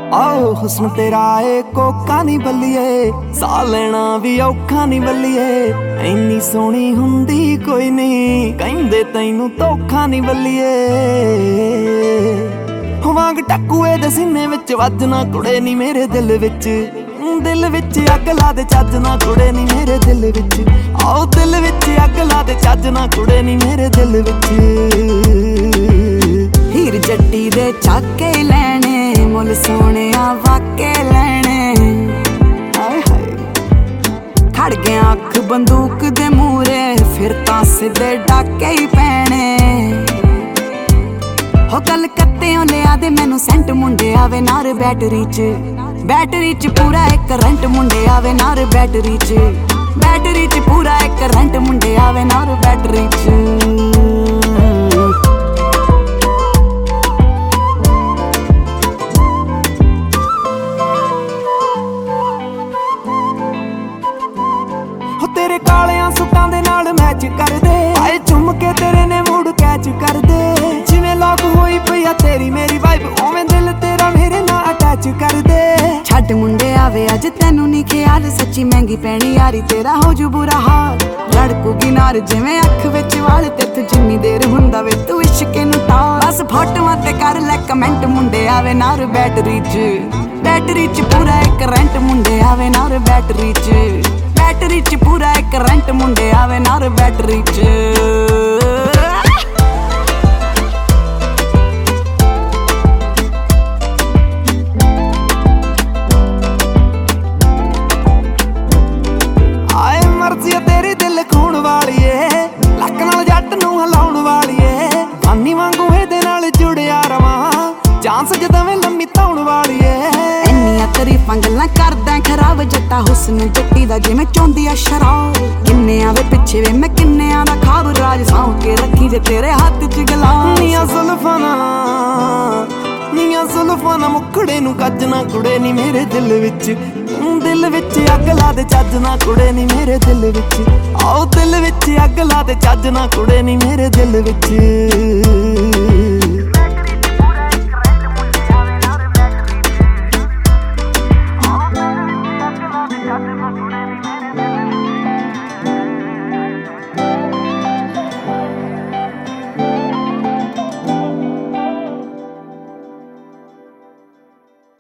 आओ हुस्न तेरा ए कोका नी बल्लिए, साह लेना भी औखा नी बल्लिए। इन्नी सोहनी हुंदी कोई नहीं, कहिंदे तैनू धोखा नी बल्लिए। वांग टकुए दे सीने विच वजना कुड़े नी मेरे दिल विच, दिल विच अग ला दे चजना कुड़े नी मेरे दिल विच। आओ दिल विच अग ला दे चजना कुड़े नी मेरे दिल विच। हीर जट्टी दे चाके लैने, मुल सोहणिया वाके लैने। हाय हाय खड़ गया अख बंदूक दे मूरे, फिर तां सिद्धे डाके ही पैने। हो कलकत्तेओं लिया दे मैनू सेंट, मुंडे आवे नार बैटरी च, बैटरी च पूरा एक करंट। मुंडे आवे नार बैटरी च, बैटरी च पूरा एक करंट। मुंडे आवे नार बैटरी च। तेरे कालियां सुटां दे नाल मैच कर दे, आए चुम के तेरे ने मूड कैच कर दे। जिवें लॉक होई पई तेरी मेरी वाइब, ओवें दिल तेरा मेरे नाल अटैच कर दे। छड्ड मुंडे आवे अज तैनू नी ख्याल, सच्ची महंगी पैनी यारी तेरा हो जू बुरा हाल। लड़कूगी नार जिवें अख विच वाल, तेथों जिन्नी देर हुंदा वे तू इश्के नू टाल। बस फोटोआं ते कर लै कमेंट, मुंडे आवे नार बैटरी च, बैटरी च पूरा एक करंट। मुंडे आवे नार बैटरी च, बैटरी च पूरा एक करंट। मुंडे आवे नार बैटरी च। आए मर्जी तेरी दिल खून वालीए, लक नाल जट नू हिलाउण वालीए। पानी वांगू इहदे नाल जुड़िया रवां, चांस जदवें लम्मी धौण वालीए। इन्नियां तारीफां गल्लां करदा खराब, जट्टा हुस्न जट्टी दा जिवें चौंदी आ शराब। किन्ने आवे पिछे वे मैं किन्नेयां दा खाब, राज सां के रखी जे तेरे हत्थ च गलास। नीयां जुल्फां ना मुखड़े नू कजना कुड़े नी मेरे दिल विच, दिल विच अग ला दे चजना कुड़े नी मेरे दिल विच। आओ दिल विच अग ला दे चजना कुड़े नी मेरे दिल विच।